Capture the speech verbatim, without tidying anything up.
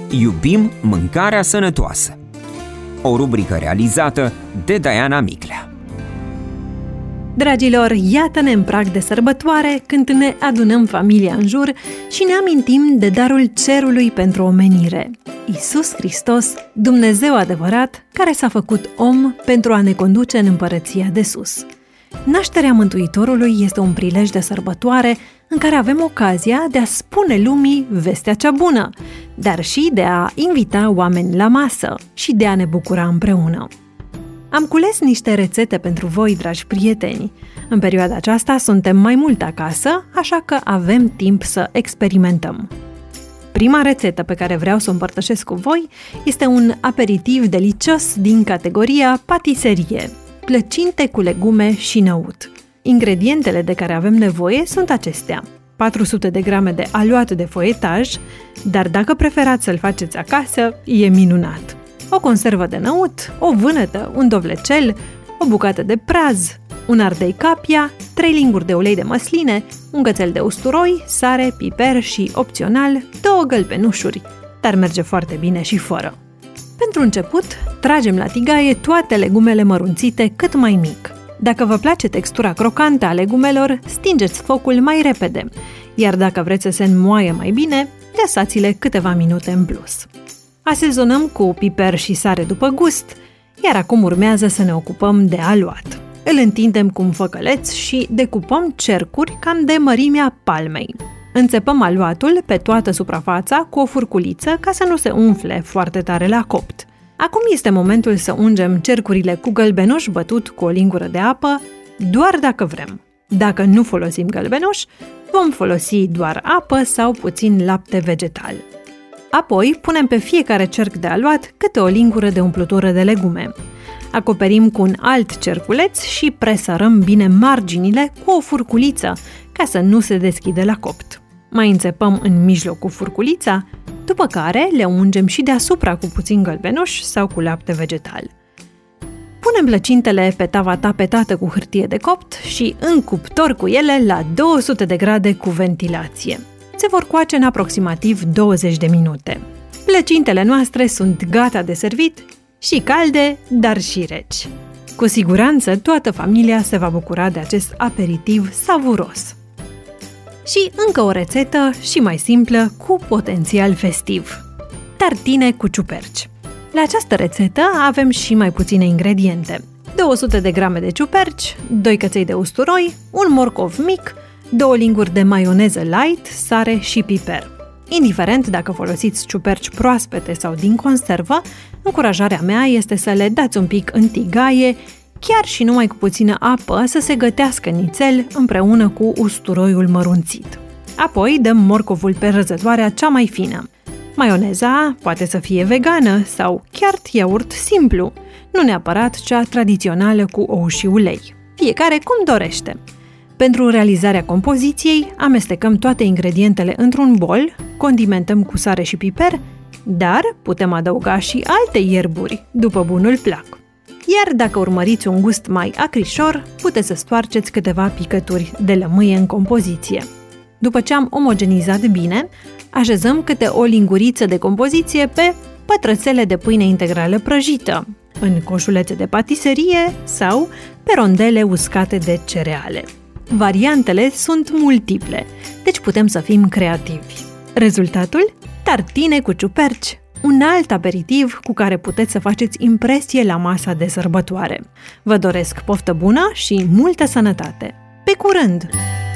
Iubim mâncarea sănătoasă. O rubrică realizată de Diana Miclea. Dragilor, iată-ne în prag de sărbătoare, când ne adunăm familia în jur și ne amintim de darul cerului pentru omenire. Iisus Hristos, Dumnezeu adevărat, care s-a făcut om pentru a ne conduce în împărăția de sus. Nașterea Mântuitorului este un prilej de sărbătoare în care avem ocazia de a spune lumii vestea cea bună, dar și de a invita oameni la masă și de a ne bucura împreună. Am cules niște rețete pentru voi, dragi prieteni. În perioada aceasta suntem mai mult acasă, așa că avem timp să experimentăm. Prima rețetă pe care vreau să o împărtășesc cu voi este un aperitiv delicios din categoria patiserie, plăcinte cu legume și năut. Ingredientele de care avem nevoie sunt acestea: patru sute de grame de aluat de foietaj, dar dacă preferați să-l faceți acasă, e minunat. O conservă de năut, o vânătă, un dovlecel, o bucată de praz, un ardei capia, trei linguri de ulei de măsline, un cățel de usturoi, sare, piper și, opțional, două gălbenușuri, dar merge foarte bine și fără. Pentru început, tragem la tigaie toate legumele mărunțite cât mai mic. Dacă vă place textura crocantă a legumelor, stingeți focul mai repede, iar dacă vreți să se înmoaie mai bine, lăsați-le câteva minute în plus. Asezonăm cu piper și sare după gust, iar acum urmează să ne ocupăm de aluat. Îl întindem cu un făcăleț și decupăm cercuri cam de mărimea palmei. Înțepăm aluatul pe toată suprafața cu o furculiță ca să nu se umfle foarte tare la copt. Acum este momentul să ungem cercurile cu gălbenuș bătut cu o lingură de apă, doar dacă vrem. Dacă nu folosim gălbenuș, vom folosi doar apă sau puțin lapte vegetal. Apoi punem pe fiecare cerc de aluat câte o lingură de umplutură de legume. Acoperim cu un alt cerculeț și presărăm bine marginile cu o furculiță ca să nu se deschide la copt. Mai înțepăm în mijloc cu furculița, după care le ungem și deasupra cu puțin gălbenuș sau cu lapte vegetal. Punem plăcintele pe tava tapetată cu hârtie de copt și în cuptor cu ele la două sute de grade cu ventilație. Se vor coace în aproximativ douăzeci de minute. Plăcintele noastre sunt gata de servit, și calde, dar și reci. Cu siguranță toată familia se va bucura de acest aperitiv savuros. Și încă o rețetă și mai simplă, cu potențial festiv. Tartine cu ciuperci. La această rețetă avem și mai puține ingrediente. două sute de grame de ciuperci, doi căței de usturoi, un morcov mic, două linguri de maioneză light, sare și piper. Indiferent dacă folosiți ciuperci proaspete sau din conservă, încurajarea mea este să le dați un pic în tigaie, chiar și numai cu puțină apă, să se gătească nițel împreună cu usturoiul mărunțit. Apoi dăm morcovul pe răzătoarea cea mai fină. Maioneza poate să fie vegană sau chiar iaurt simplu, nu neapărat cea tradițională cu ou și ulei. Fiecare cum dorește. Pentru realizarea compoziției, amestecăm toate ingredientele într-un bol, condimentăm cu sare și piper, dar putem adăuga și alte ierburi, după bunul plac. Iar dacă urmăriți un gust mai acrișor, puteți să stoarceți câteva picături de lămâie în compoziție. După ce am omogenizat bine, așezăm câte o linguriță de compoziție pe pătrățele de pâine integrală prăjită, în coșulețe de patiserie sau pe rondele uscate de cereale. Variantele sunt multiple, deci putem să fim creativi. Rezultatul? Tartine cu ciuperci, un alt aperitiv cu care puteți să faceți impresie la masa de sărbătoare. Vă doresc poftă bună și multă sănătate! Pe curând!